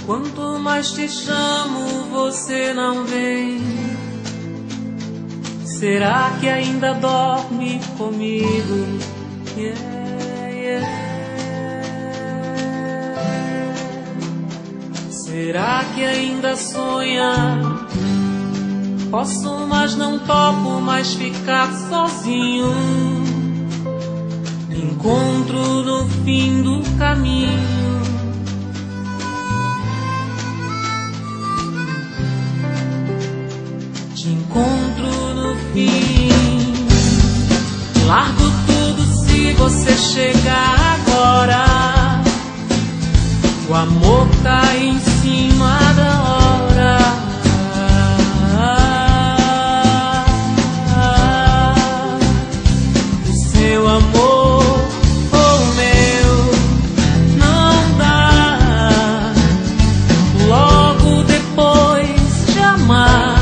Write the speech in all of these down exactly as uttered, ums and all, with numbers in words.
Quanto mais te chamo, você não vem. Será que ainda dorme comigo? Yeah, yeah. Será que ainda sonha? Posso, mas não topo mais ficar sozinho. Encontro no fim do caminho. Te encontro no fim. Largo tudo se você chegar agora. O amor tá em cima da hora. O seu amor ou o meu não dá. Logo depois de amar,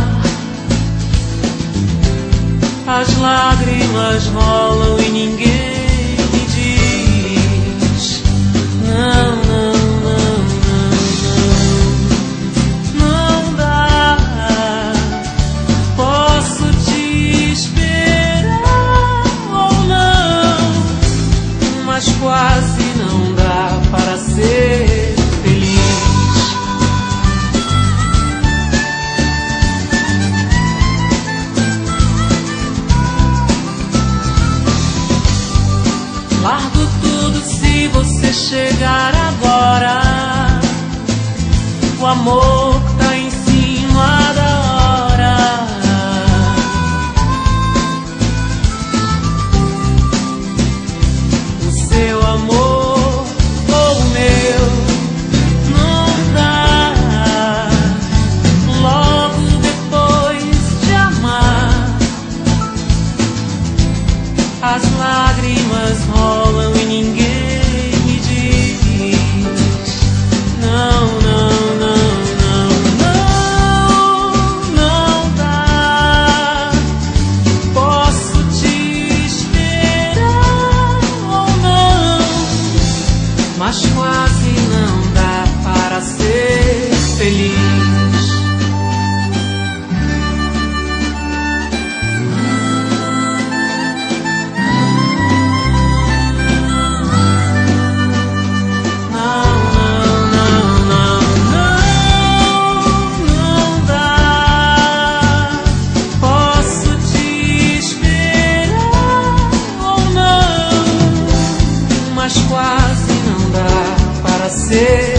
as lágrimas rolam e ninguém me diz não, não, não, não, não dá. Posso te esperar ou não, mas quase não dá para ser feliz. Largo tudo se você chegar agora. O amor tá em cima da hora. O seu amor ou o meu não dá. Logo depois de amar, as lágrimas rolam e ninguém me diz não, não, não, não, não, não dá. Posso te esperar ou não, mas quase não dá para ser feliz. Mas quase não dá para ser